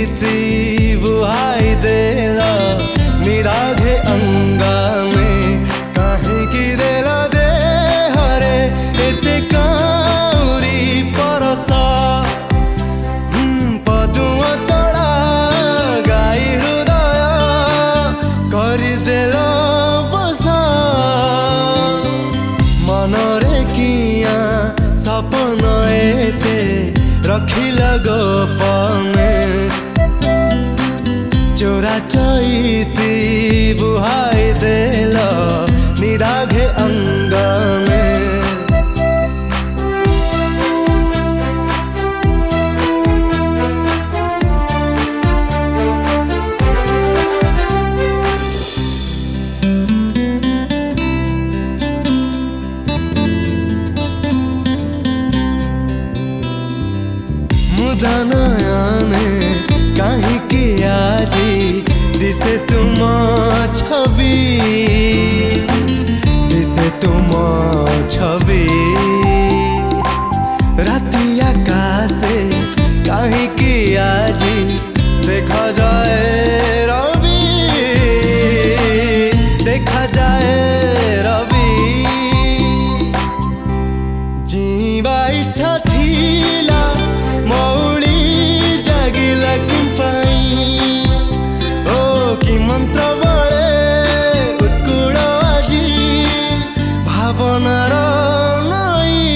चैती बुहाई देला निराघे अंगा में कहीं देला दे हरे एते काउरी परसा पदुआ तोड़ा गाई हृदय करदेल बसा मनरे किया सपन एते रखिल गोपने चोरा चैती बुहाई देल निराघे अंग में। मुदानयाने कहीं किया जी दिसे तुम छवि दिसे तुम छवि राति आकाशे कहीं किया जी देखा जाए रवि देखा जाए रवि जीवा इच्छा थीला मौली जागिला किंपाई ओ कि मंत्र बड़े उत्कुल आजी भावनार नई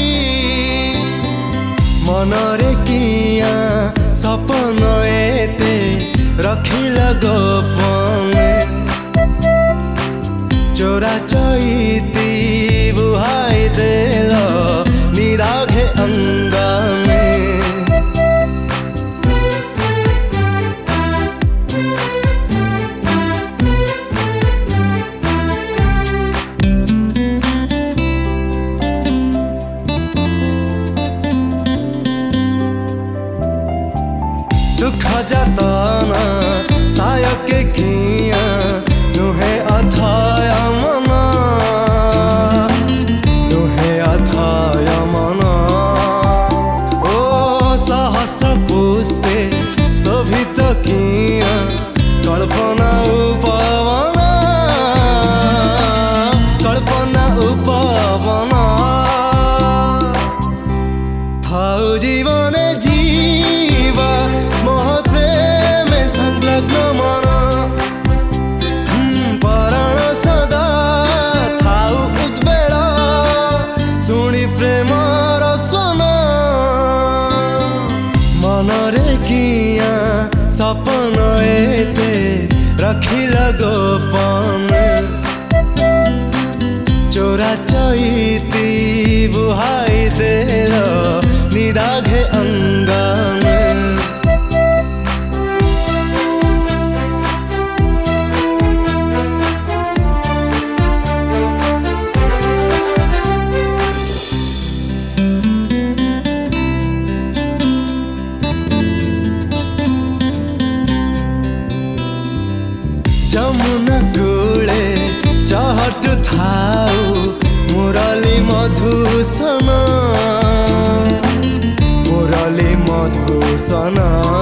मनरे किया सपन एते रखिल गोपने चोरा चैती बुहाई देल निराघे अंग में। दुख जतना सायक किया नुहे अथाय मना नुहे अथाय मना ओ सहस्र पुष्पे शोभित किया कल्पना उपवना कल्पना उपवना थाउ जीवने जीवा मोहत प्रेम संलग्न मन पराण सदा थाउ उद्वेल शुणी प्रेम रसन मनरे किया सपन एते रखिल गोपने चोरा चैती बुहाई देल निराघे अंग में। जमुना कूले चहट थाऊ मुरली मधुसन मुरली मधुसन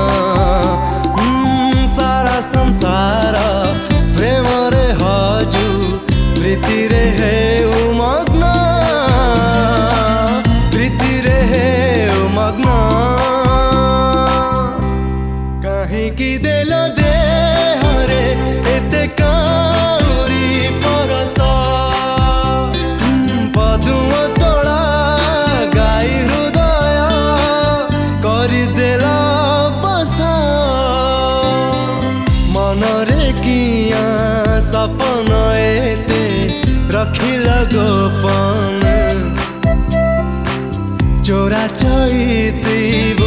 सारा संसार प्रेम रे हजू प्रीति रे हे उमग्न प्रीति रे हे उमग्न कहीं की देल दे हरे एते काउरी परसा पदुआ तोड़ा गाई हृदय करदेल बसा मनरे किया सपन एते रखिल गोपने चोरा चैती